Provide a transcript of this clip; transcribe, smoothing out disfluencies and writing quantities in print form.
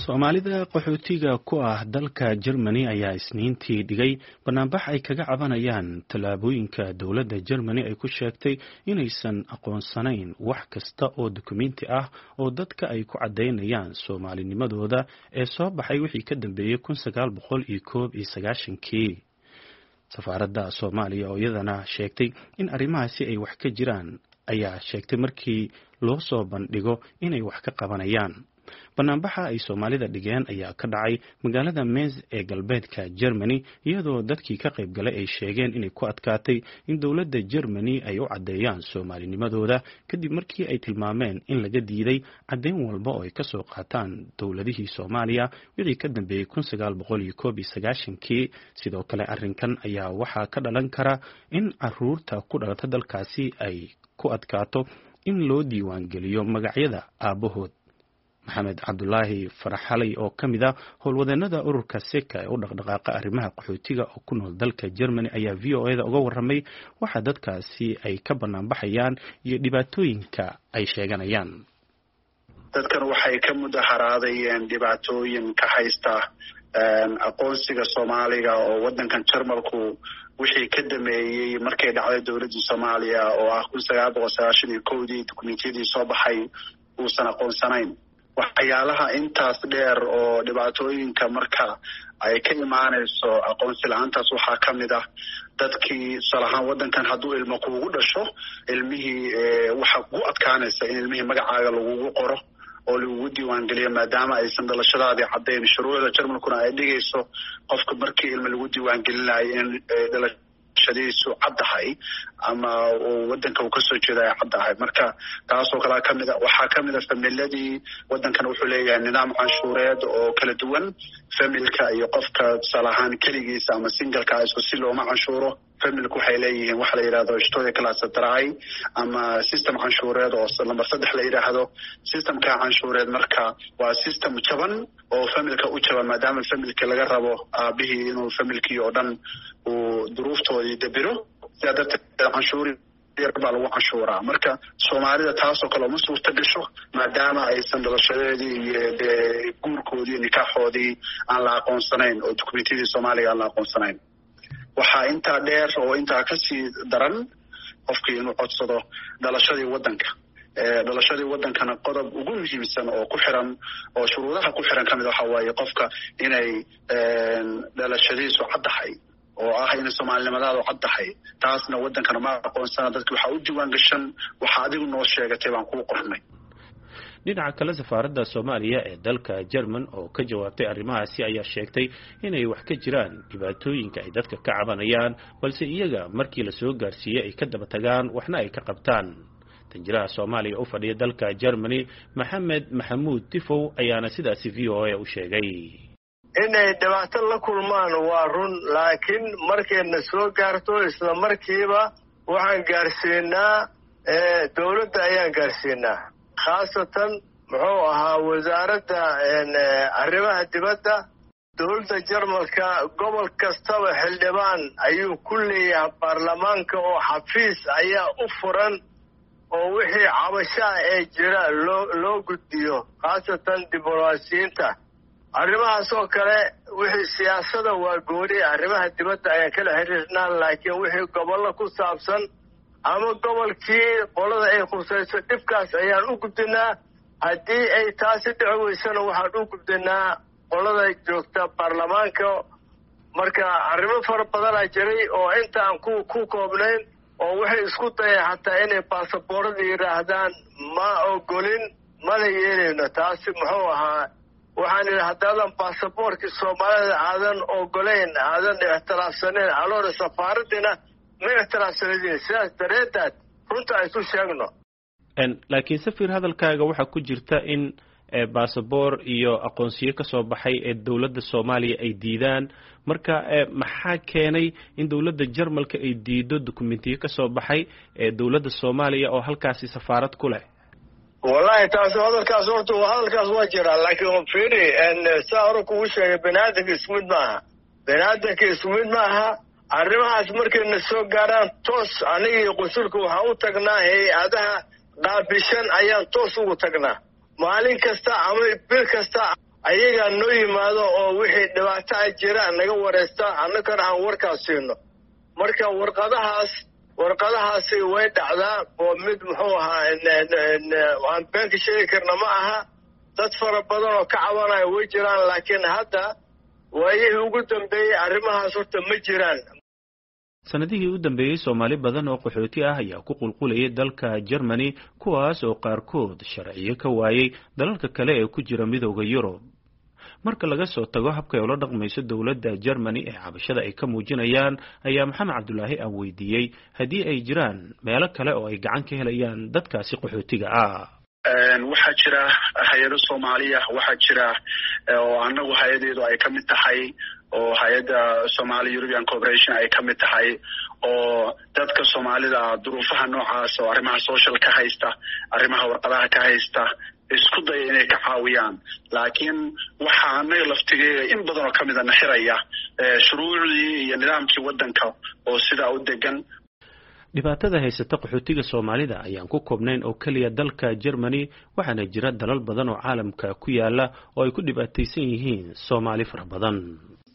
Soomaalida qaxootiga ku ah dalka Germany ayaa isniintii dhigay banaanbax ay kaga cabanayaan tallaabooyinka dowladda Germany ay ku sheegtay inaysan aqoonsanayn wax kasta oo dukumeenti ah oo dadka ay ku cadeynayaan Soomaalinimadooda ee soo baxay wixii ka dambeeyay 1991kii. Safaaradda Soomaaliya oo iyadana sheegtay in arrimahaasi ay wax ka jiraan ayaa sheegtay markii loo soo bandhigo inay wax ka qabanayaan. Banaanbaxa ay Soomaalida dhigeen ayaa ka dhacay magaalada Mainz ee galbeedka Germany iyadoo dadkii ka qayb galay ay sheegeen inay ku adkaatay in dowladda Germany ay u cadeeyaan Soomaalinimadooda kadib markii ay tilmaameen in laga diiday cadeyn walba oo ay ka soo qaataan dowladihii Soomaaliya wixii ka dambeeyay 1991kii. sidoo kale arrinkan ayaa waxaa ka dhalan kara in caruurta ku dhalata dalkaasi ay ku adkaato in loo diiwaan geliyo magacyada aabahood. Maxamed Cabdulaahi Faraxalay oo ka mid ah howlwadeennada ururka Seka ee u dhaqdhaqaaqa arrimaha qaxootiga oo ku nool dalka Germany ayaa VOA-da uga warramay waxa dadkaasi ay ka banaanbaxayaan iyo dhibaatooyinka ay sheeganayaan. Dadkan waxay ka mudaharaadayeen dhibaatooyin ka haysta aqoonsiga Soomaaliga oo wadankan Jarmalku wixii ka dameeyay markay dhacday dowladda Soomaaliya oo ah 1991dii dukumeentiyadii soo baxay uusan aqoonsanayn. waxyaalaha intaas dheer oo dhibaatooyinka marka ay ka imaanayso aqoonsi la'aantaas waxaa ka mid ah dadkii salahan wadankan hadduu ilmo kuugu dhasho ilmihii waxa ku adkaanaysa in ilmihii magacaaga lagugu qoro oo lagugu diiwaan geliyo maadaama aysan dhalashadaadii caddayn. shuruucda Jarmalkuna ay dhigayso qofka markii ilmo lagu diiwaan gelinayo in dhalashadiisu caddahay ama wadanka uu kasoo jeeday caddahay. marka taasoo kale kamid ah waxaa kamid ah familiyadii wadankan wuxuu leeyahay nidaam canshuureed oo kala duwan. familka iyo qofka salahan keligiisa ama singalka isku si looma canshuuro. familku waxay leeyihiin waxa la yiraahdo Steuer Klasse 3 ama system canshuureed oo lambar 3 la yiraahdo. systemka canshuureed marka waa system jaban oo familka u jaban maadaama familka laga rabo aabihii inuu familkii oo dhan uu duruuftoodii dabiro sidaa darteed canshuuri baa lagu canshuuraa. marka Soomaalida taasoo kale uma suurta gasho maadaama aysan dhalashadeedii iyo guurkoodii nikaaxoodii aan la aqoonsanayn oo dukumeentiyadii Soomaaliga aan la aqoonsanayn. waxaa intaa dheer oo intaa kasii daran qofkii inuu codsado dhalashadii wadanka. dhalashadii wadankana qodob ugu muhiimsan oo ku xiran oo shuruudaha ku xiran kamid waxa waaye qofka inay dhalashadiisu caddahay oo ah in Soomaalinimadaadu caddahay. taasna wadankana ma aqoonsana. dadku waxa u diiwaan gashan waxa adigu noo sheegatay baan kuu qornay. dhinaca kale safaaradda Soomaaliya ee dalka German oo ka jawaabtay arrimahaasi ayaa sheegtay inay wax ka jiraan dhibaatooyinka ay dadka ka cabanayaan balse iyaga markii la soo gaarsiiyay ay ka daba tagaan waxna ay ka qabtaan. tanjiraha Soomaaliya u fadhiya dalka Germany Maxamed Maxamuud Tifow ayaana sidaasi VOA u sheegay inay dhibaato la kulmaan waa run laakiin markayna soo gaarto isla markiiba waxaan gaarsiinaa dowladda ayaan gaarsiinaa khaasatan muxuu ahaa wasaaradda arrimaha dibadda. dowladda Jarmalka gobol kastaba xildhibaan ayuu ku leeyahay baarlamaanka oo xafiis ayaa u furan oo wixii cabashaa ee jira loo gudbiyo khaasatan diblomaasiyiinta. arrimahaas oo kale wixii siyaasada waa gooni. arrimaha dibadda ayaan kala xiriirnaa laakiin wixii gobollo ku saabsan ama gobolkii qolada ay khusayso dhibkaas ayaan u gudbinaa. haddii ay taasi dhici weysana waxaan u gudbinaa qolada joogta baarlamaanka. marka arrimo fara badanaa jiray oo intaan ku koobnayn oo waxay isku dayeen xataa inay baasaboorada yidhaahdaan ma ogolin mana yeelayno. taasi muxuu ahaa waxaan idhi haddaadan baasaboorkii Soomaalida aadan ogolayn aadan ixtiraafsanayn aloona safaaraddina ma ixtiraafsanadin. sidaas dareedaad runta ay ku sheegno. laakiin safir hadalkaaga waxaa ku jirta in baasaboor iyo aqoonsiyo ka soo baxay ee dowladda Soomaaliya ay diidaan. marka maxaa keenay in dowladda Jarmalka ay diido dukumeentiyo ka soo baxay ee dowladda Soomaaliya oo halkaasi safaarad ku leh? wallahi taas hadalkaas horta hadalkaas waa jira laakiin fiiri saa hore kugu sheegay banaadamka isku mid maaha. banaadamka isku mid maaha. arrimahaas markayna soo gaaraan toos anigii qunsulka waxaa u tagnaa hay-adaha qaabishan ayaan toos ugu tagnaa. maalin kasta ama bil kasta ayagaa noo yimaado oo wixii dhibaato a jira naga wareysta annagana aan warkaas siino marka warqadahaasi way dhacdaa oo mid muxuu ahaa aan beenka sheegi karna ma aha dad fara badan oo ka cabanaya way jiraan laakiin hadda waayihii ugu dambeeyey arrimahaas horta ma jiraan. sanadihii u dambeeyey Soomaali badan oo qaxooti ah ayaa ku qulqulayay dalka Germany kuwaas oo qaarkood sharciyo ka waayay dalalka kale ee ku jira midowga Yurub. marka laga soo tago habka ay ula dhaqmayso dawladda Germany ee cabashada ay ka muujinayaan ayaa Maxamed Cabdullaahi aan weydiiyey haddii ay jiraan meelo kale oo ay gacan ka helayaan dadkaasi qaxootiga ah. waxaa jira hay'ado Soomaaliya waxaa jira oo anagu hay'adeedu ay ka mid tahay oo hay'adda Somali European Cooperation ay ka mid tahay oo dadka Soomaalida duruufaha noocaas oo arrimaha social ka haysta arrimaha warqadaha ka haysta isku day inay ka caawiyaan laakiin waxa anaga laftigeeda in badan oo kamid ah xiraya shuruucdii iyo nidaamkii wadanka oo sidaa u degan. dhibaatada haysata qaxootiga Soomaalida ayaan ku koobnayn oo kaliya dalka Germany waxaana jira dalal badan oo caalamka ku yaala oo ay ku dhibaataysan yihiin Soomaali fara badan.